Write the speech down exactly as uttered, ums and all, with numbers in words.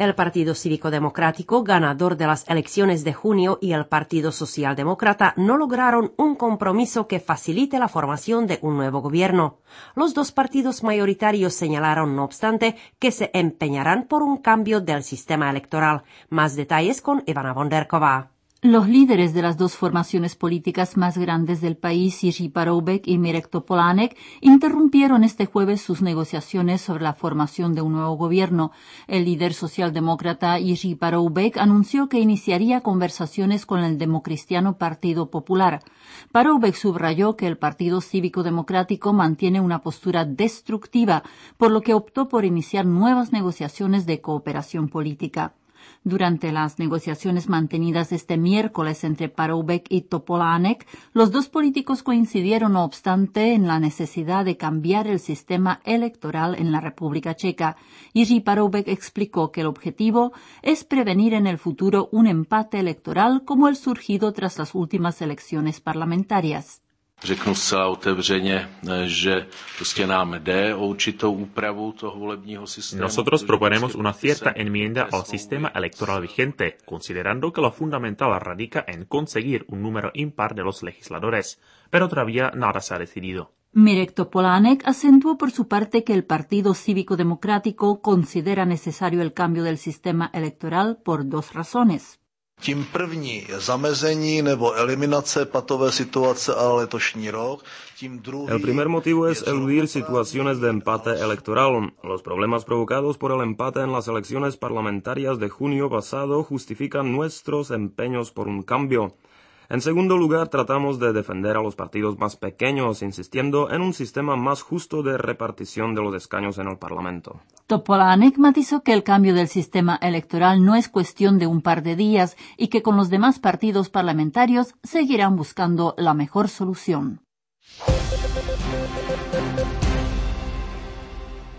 El Partido Cívico Democrático, ganador de las elecciones de junio, y el Partido Socialdemócrata no lograron un compromiso que facilite la formación de un nuevo gobierno. Los dos partidos mayoritarios señalaron, no obstante, que se empeñarán por un cambio del sistema electoral. Más detalles con Ivana Bonderková. Los líderes de las dos formaciones políticas más grandes del país, Jiří Paroubek y Mirek Topolánek, interrumpieron este jueves sus negociaciones sobre la formación de un nuevo gobierno. El líder socialdemócrata Jiří Paroubek anunció que iniciaría conversaciones con el democristiano Partido Popular. Paroubek subrayó que el Partido Cívico Democrático mantiene una postura destructiva, por lo que optó por iniciar nuevas negociaciones de cooperación política. Durante las negociaciones mantenidas este miércoles entre Paroubek y Topolánek, los dos políticos coincidieron, no obstante, en la necesidad de cambiar el sistema electoral en la República Checa. Jiří Paroubek explicó que el objetivo es prevenir en el futuro un empate electoral como el surgido tras las últimas elecciones parlamentarias. Řeknu zcela otevřeně, že prostě nám jde o určitou úpravu toho volebního systému. Nosotros proponemos una cierta enmienda al sistema electoral vigente, considerando que lo fundamental radica en conseguir un número impar de los legisladores, pero todavía nada se ha decidido. Mirek Topolánek acentuó por su parte que el Partido Cívico Democrático considera necesario el cambio del sistema electoral por dos razones. Tím první zamezení nebo eliminace patové situace a letošní rok. Tím druhý... El primer motivo es eludir situaciones de empate electoral. Los problemas provocados por el empate en las elecciones parlamentarias de junio pasado justifican nuestros empeños por un cambio. En segundo lugar, tratamos de defender a los partidos más pequeños, insistiendo en un sistema más justo de repartición de los escaños en el Parlamento. Topolánek matizó que el cambio del sistema electoral no es cuestión de un par de días y que con los demás partidos parlamentarios seguirán buscando la mejor solución.